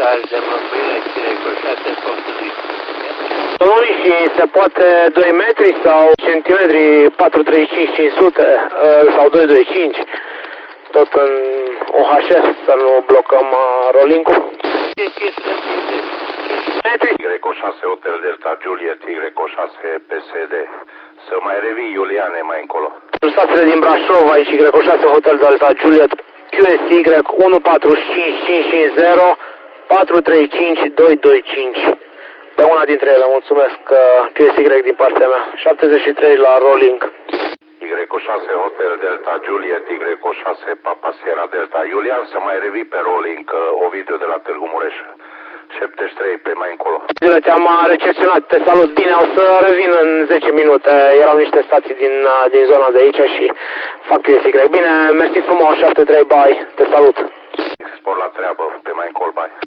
de măsuire recoșate construit. Domnului, și se poate 2 metri sau centimetri 435-500 sau 225, tot în OHS, să nu blocăm rolling-ul. Y6 Hotel Delta Juliet, Y6 PSD. Să mai revii, Iuliane, mai încolo. Statele din Brașov, aici Y6 Hotel Delta Juliet, QSY 145550 435 225. Pe una dintre ele, mulțumesc, QSY din partea mea. 73 la rolling. Y6 Hotel Delta Juliet, Y6 Papa Sierra Delta. Iulian, să mai revii pe rolling, Ovidiu de la Târgu Mureș. 73 pe mai încolo. Te-am recepționat, te salut bine, o să revin în 10 minute. Erau niște stații din zona de aici și fac QSY. Bine, mersi frumos, 73, bye, te salut. Spor la treabă, pe mai încolo, bye.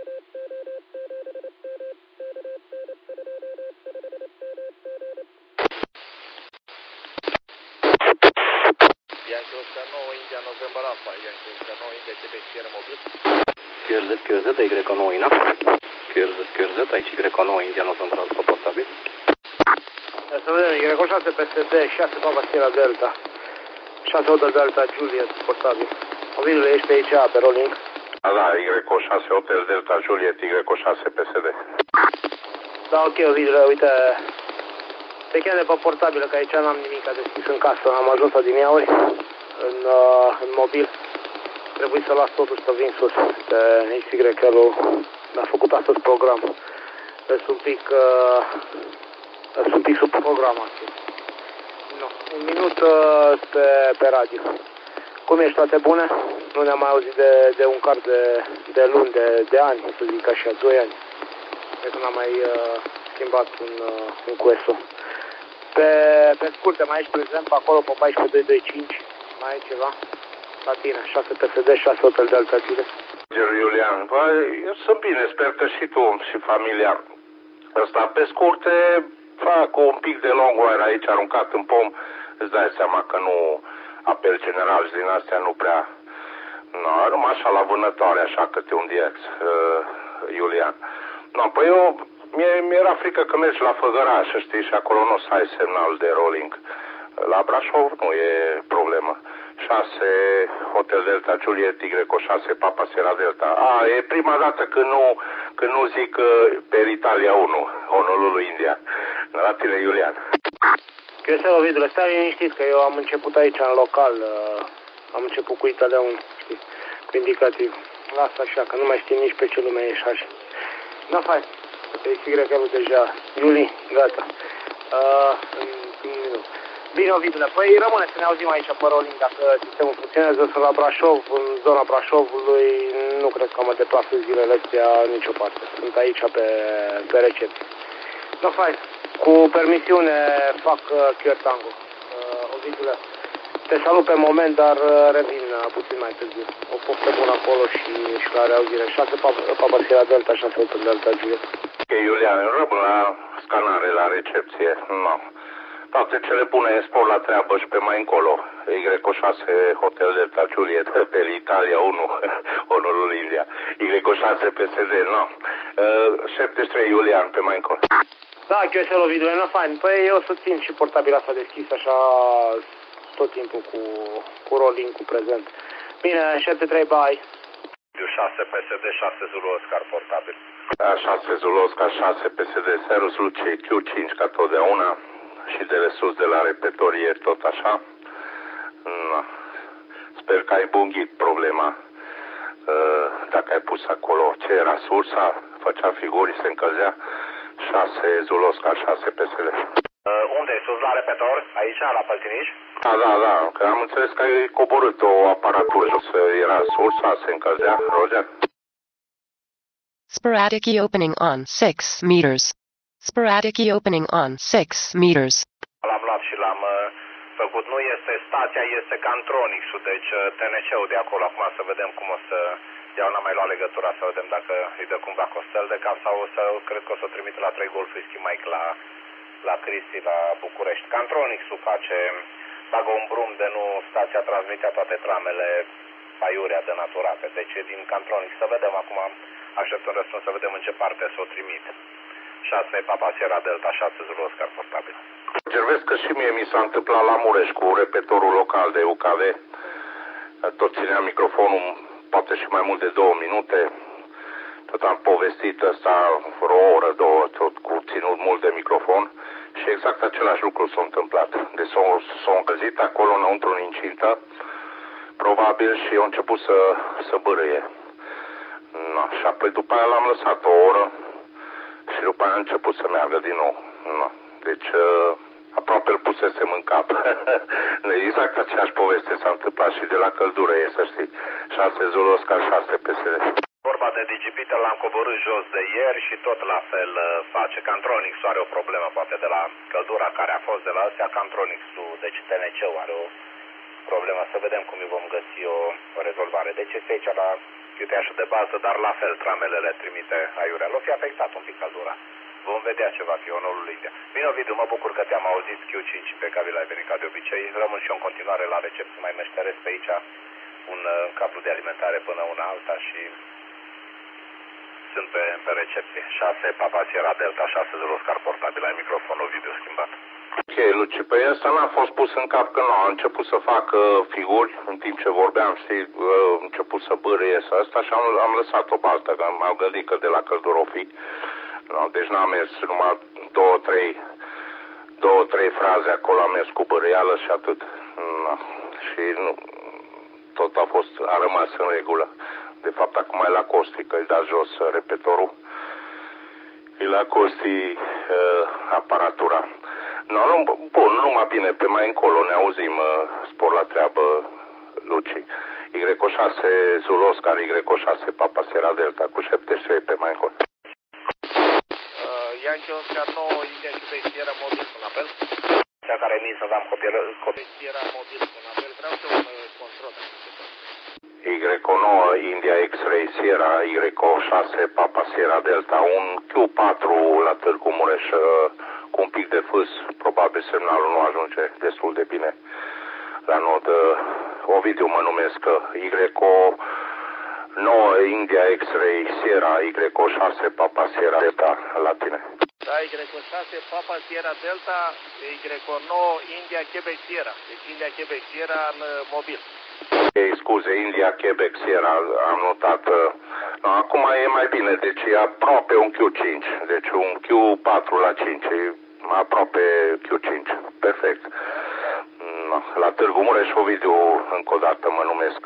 Yankee Oscar 9, India November Alpha, Yankee Oscar 9, India Quebec Sierra Mobile. QRZ, Y9, Ina. QRZ, aici Y9, India November Alpha, portabil. Să vedem, Y6 PSD, 6 Papa Sierra Delta, 6 Hotel Delta Juliet, portabil. Ovidule, ești pe aici, pe rolling? Da, Y6 Hotel Delta Juliet, Y6 PSD. Da, ok, Ovidule, uite, te chem de pe portabilă, că aici n-am nimic deschis în casă, am ajuns adineauri în mobil. Trebuie să las totuși să vin sus, pe XY-ul mi-a făcut astăzi program. Sunt un pic sub program astăzi. No, un minut pe radio. Cum ești, toate bune? Nu ne-am mai auzit de un card de luni, de ani, să zic așa, 2 ani. De când am mai schimbat un QSO. Pe scurte, mai ești prezent, acolo pe 14225, mai e ceva? La tine, 6 PSD, 6 Hotel Delta Juliet. Iulian, eu sunt bine, sper că și tu și familia. Ăsta, pe scurte, fac un pic de long wire aici aruncat în pom, îți dai seama că nu apel general și din astea nu prea. No, numai așa la vânătoare, așa câte un DX, Iulian. No, păi eu, mi-era frică că mergi la Făgăraș, știi, și acolo nu o să ai semnal de rolling. La Brașov nu e problemă. 6 Hotel Delta Juliet, Y6 Papa Sierra Delta. E prima dată când nu zic per Italia 1, Honolulu, India. La tine, Iulian. QSL, Ovidule, stai liniștit că eu am început aici în local, am început cu Italia 1, știi, cu indicativ. Lasă așa, că nu mai știm nici pe ce lume e și așa. Da, fain. Pe XY-ul deja, Iuli, gata. Bine, Ovidule, păi rămâne să ne auzim aici pe rolling dacă sistemul funcționează. Sunt la Brașov, în zona Brașovului, nu cred că mă deplasez zilele astea în nicio parte. Sunt aici pe recepție. No, fain. Cu permisiune fac QR Tango. Ovidule, te salut pe moment, dar revin puțin mai târziu. O poftă bună acolo și la reauzire. 6 Papa Sierra Delta, 6 Hotel Delta Juliet. Ok, Iulian, rămân la scanare, la recepție. No. Toate cele bune, spor la treabă și pe mai încolo. Y6 Hotel Delta Juliet, pe Italia 1, Honolulu, India. Y6 PSD, no. 73 Iulian, pe mai încolo. Da, QSL, Ovidule, no, fain. Păi eu susțin și portabila asta deschis, așa, tot timpul cu rolling, cu prezent. Bine, 73, bye. 6 PSD, 6 Zulu Oscar, portabil. 6 Zulu Oscar, 6 PSD, Serus Luce, Q5 ca totdeauna. Și de sus de la repetorie tot așa. No. Sper că ai bunghit problema. Dacă ai pus acolo ce era sursa, făcea figuri, se încălzea. 6 Zulosca, 6 PSD. Unde e sus la repetor? Aici, la Păltiniș? Da, că am înțeles că ai coborât o aparatură jos, era sursa, se încălzea, Roger. Sporadic e-opening on 6 meters. Sporadic e-opening on 6 meters. L-am luat și l-am făcut. Nu este stația, este Cantronics-ul, deci TNC-ul de acolo. Acum să vedem cum o să iau, n-am mai luat legătura, să vedem dacă îi dă cumva Costel de cap sau o să, cred că o să o trimite la 3 Golf Whisky Mike la Cristi, la București. Cantronics-ul bagă un brum de nu, stația transmitea toate tramele aiurea denaturate. Deci din Cantronics, să vedem acum. Aștept un răspuns să vedem în ce parte să o trimit. 6 Papa Sierra Delta, 6 Zulu Oscar portabil. Observez că și mie mi s-a întâmplat la Mureș cu repetorul local de UKV. Tot ținea microfonul poate și mai mult de 2 minute. Tot am povestit asta vreo oră, două, tot cu ținut mult de microfon. Și exact același lucru s-a întâmplat. Deci s-au încălzit acolo înăuntru în incintă, probabil, și au început să bârâie. No, și apoi după aia l-am lăsat o oră și după aia a început să meargă din nou. No. Deci aproape îl pusesem în cap. Exact aceeași poveste s-a întâmplat și de la căldură e, să știi. 6 Zulu Oscar, 6 PSD. Vorba de Digipitel l-am coborât jos de ieri și tot la fel face. Cantronics are o problemă poate de la căldura care a fost de la astea. Cantronics-ul, deci TNC-ul are o problemă. Să vedem cum îi vom găsi o rezolvare. Deci este aici la chiuteașul de bază, dar la fel tramele le trimite aiurea. L-o fi afectat un pic căldura. Vom vedea ce va fi onorul India. Bine, Ovidiu, mă bucur că te-am auzit Q5 pe care l-ai venit ca de obicei. Rămân și eu în continuare la recepție, mai meșteresc pe aici un cablu de alimentare până una alta și sunt pe recepție. 6 Papa Sierra Delta, 6 Zulu Oscar portabil, ai microfonul video schimbat. Ok, Luci, păi ăsta n-a fost pus în cap că nu, a început să facă figuri în timp ce vorbeam, știi, a început să bârâie asta și am lăsat o baltă, că m-am gândit că de la căldură o fi. No, deci n-am mers numai 2-3 fraze acolo, am mers cu băreială și atât. No. Și nu, tot a rămas în regulă. De fapt, acum e la Costi, că îi da jos repetorul. E la Costi aparatura. No, bun, numai bine, pe mai încolo ne auzim, spor la treabă, Luci. Y6 Zulu Oscar, Y6 Papa Sierra Delta, cu 73 pe mai încolo. Yankee Oscar 9, India Quebec Sierra mobil cu un apel. Cea care mi să v-am copii. Sierra mobil cu un apel, vreau să un control. Y9 India X-Ray Sierra, Y6 Papa Sierra Delta, un Q4 la Târgu Mureș cu un pic de fâs, probabil semnalul nu ajunge destul de bine la nod. Ovidiu mă numesc, Y9 India X-Ray Sierra, Y6 Papa Sierra Delta, la tine. Da, Y6 Papa Sierra Delta, Y9 India Quebec Sierra, deci India Quebec Sierra în mobil. Scuze, India Quebec Sierra, am notat. No, acum e mai bine, deci e aproape un Q5, deci un Q4 la 5, e aproape Q5, perfect. No, la Târgu Mureș, Ovidiu, încă o dată mă numesc.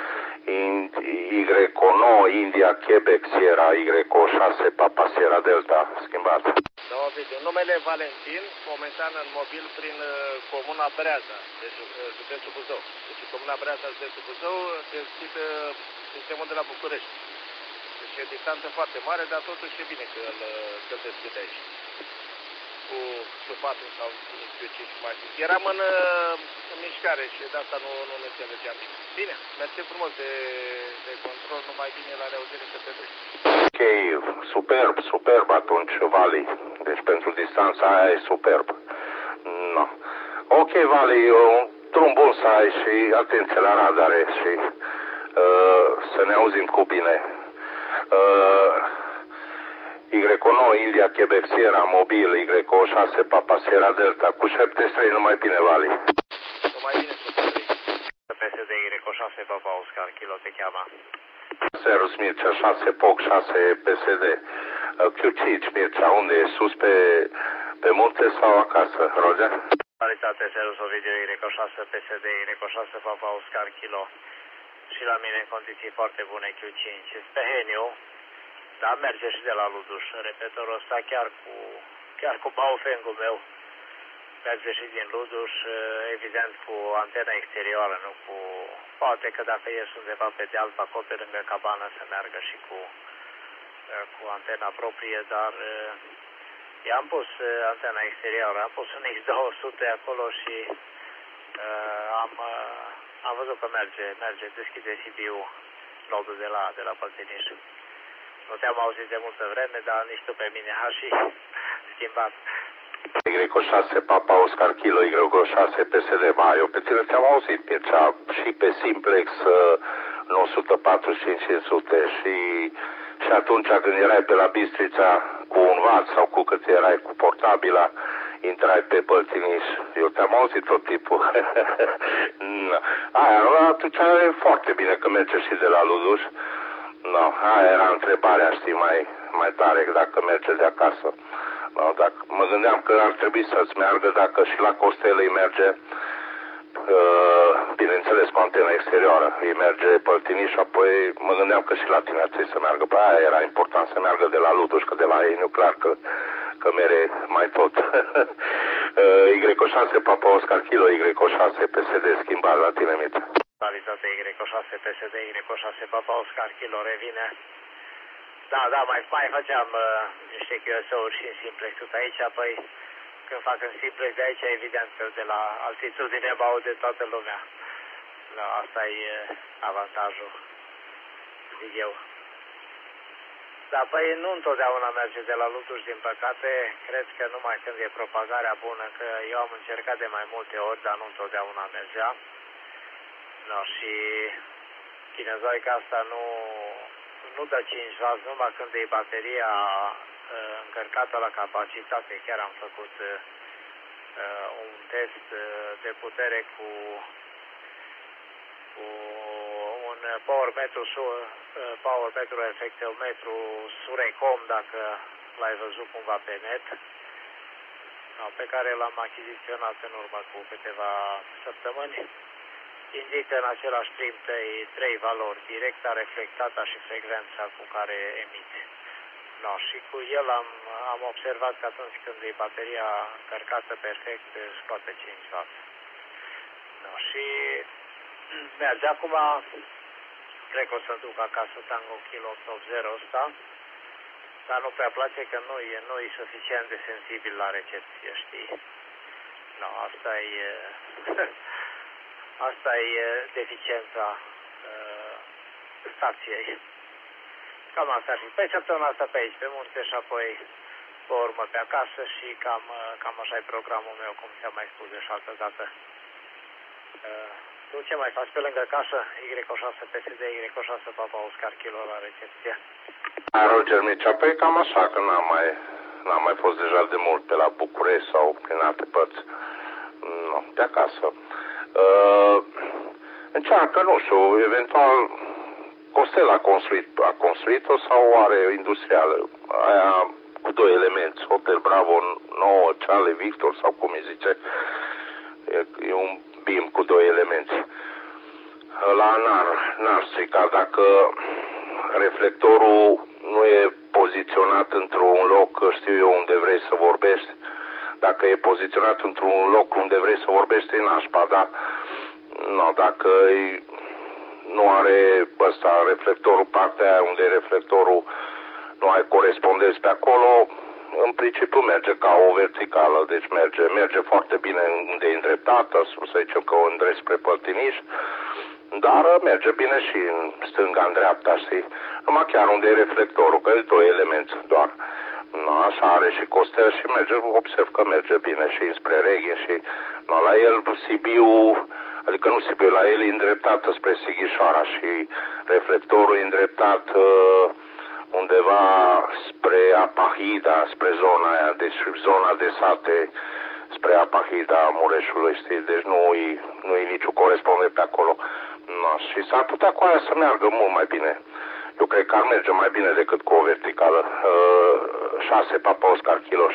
Y9 India Quebec Sierra, Y6 Papa Sierra Delta, schimbat. Da, Ovidiu, numele Valentin, momentan în mobil prin Comuna Breaza, deci județul Buzău. Deci Comuna Breaza, județul Buzău, deschid sistemul de la București. Deci e distanță foarte mare, dar totuși e bine că îl deschide aici. Cu Q4 sau Q5 mai bine. Eram în mișcare și de asta nu înțelegeam. Bine, mersi frumos de control, numai bine la reauzire că te duci. Ok, superb atunci, Vali. Deci pentru distanța aia e superb. No. Ok, Vali, un drum bun să ai și atenție la radare și să ne auzim cu bine. Y9 India Quebec Sierra, mobil, Y6 Papa Sierra Delta, cu 73, numai bine, Vali. Numai bine, super. PSD Y6 Papa Oscar, Kilo te cheamă. Serus Mircea, 6 POC, 6 PSD. Q5, Mircea, unde e? Sus pe munte sau acasă, Roger? Calitate, Serus Ovidiu, Y6 PSD, Y6 Papa Oscar, Kilo. Și la mine în condiții foarte bune, Q5. Pe Heniu, dar merge și de la Luduș. Repetorul ăsta chiar cu baufengul meu. Merge și din Luduș, evident cu antena exterioară, nu cu... Poate că dacă ies undeva pe deal, pe acolo, pe lângă cabană, să meargă și cu antena proprie, dar i-am pus antena exterioară, am pus un X200 acolo și am văzut că merge, deschide CPU-ul, nodul de la Pălținiș. Nu te-am auzit de multă vreme, dar nici tu pe mine, și schimbat. Y6 Papa Oscar Kilo, Y6 PSD, eu pe tine te-am auzit, Mircea, și pe Simplex 945-500 și și atunci când erai pe la Bistrița cu un vat sau cu cât erai cu portabila, intrai pe Păltiniș. Eu te-am auzit tot timpul. Aia, atunci e foarte bine că merge și de la Luduș. No, aia era întrebarea, știi, mai tare, dacă merge de acasă. No, dacă, mă gândeam că ar trebui să-ți meargă, dacă și la Costele îi merge, bineînțeles, cu antenă exterioară, îi merge Păltiniș și apoi mă gândeam că și la tine ar trebui să meargă. Pe aia era important să meargă de la Luduș, că de la ei nu clar că mere mai tot. Y6 Papa Oscar Kilo, Y6 PSD schimbat la tine, Mita. Calitate Y6 PSD, Y6 Papa Oscar Kilo revine. Da, mai făceam niște QSO-uri și în simplexul aici, apoi când fac în simplex de aici, evident că de la altitudine mă aude toată lumea. Da, asta e avantajul, zic eu. Da, păi nu întotdeauna merge de la Luduș, din păcate. Cred că numai când e propagarea bună, că eu am încercat de mai multe ori, dar nu întotdeauna mergea. No, și chinezoica asta nu dă 5W, numai când e bateria încărcată la capacitate. Chiar am făcut un test de putere cu un power metru efectometru Surecom, dacă l-ai văzut cumva pe net, pe care l-am achiziționat în urmă cu câteva săptămâni. Indică în același timp trei valori, directa, reflectata și frecvența cu care emite. No, și cu el am observat că atunci când e bateria încărcată perfect, scoate 5W. No, și merge. Acum cred că o să duc acasă Tango Kilo 880 ăsta, dar nu prea place că nu e suficient de sensibil la recepție, știi? No, asta e deficiența stației. Cam asta ar fi. Pe săptămâna asta pe aici, pe munte și apoi pe urmă pe acasă și cam așa e programul meu, cum ți-am mai spus de și altă dată. Tu ce mai faci pe lângă casă? Y6 PSD, Y6 Papa Oscar Kilo la recepție. Roger Mircea, păi cam așa, că n-am mai fost deja de mult pe la București sau prin alte părți. Nu, de acasă. Încearcă, nu știu, eventual Costel a construit-o sau are industrială? Aia cu doi elemente, Hotel Bravo 9, Charlie Victor sau cum îi zice, e un BIM cu doi elemente. La n-ar strica dacă reflectorul nu e poziționat într-un loc, știu eu, unde vrei să vorbești. Dacă e poziționat într-un loc unde vrei să vorbești, e nașpa, dar no, dacă nu are ăsta, reflectorul, partea aia unde e reflectorul, nu ai corespondenți pe acolo, în principiu merge ca o verticală, deci merge foarte bine unde e îndreptată, să zicem că o îndrept spre Păltiniș, dar merge bine și în stânga, în dreapta, știi? Numai chiar unde e reflectorul, că e doi elemente doar. No, așa are și Costel și merge, observ că merge bine și înspre Reghe și no, la el Sibiu, adică nu Sibiu, la el e îndreptată spre Sighișoara și reflectorul e îndreptat undeva spre Apahida, spre zona aia, deci zona de sate spre Apahida Mureșului, știi, deci nu e nicio corespondent pe acolo. No, și s-ar putea cu aia să meargă mult mai bine. Eu cred că ar merge mai bine decât cu o verticală. 6 Papa Oscar Kilo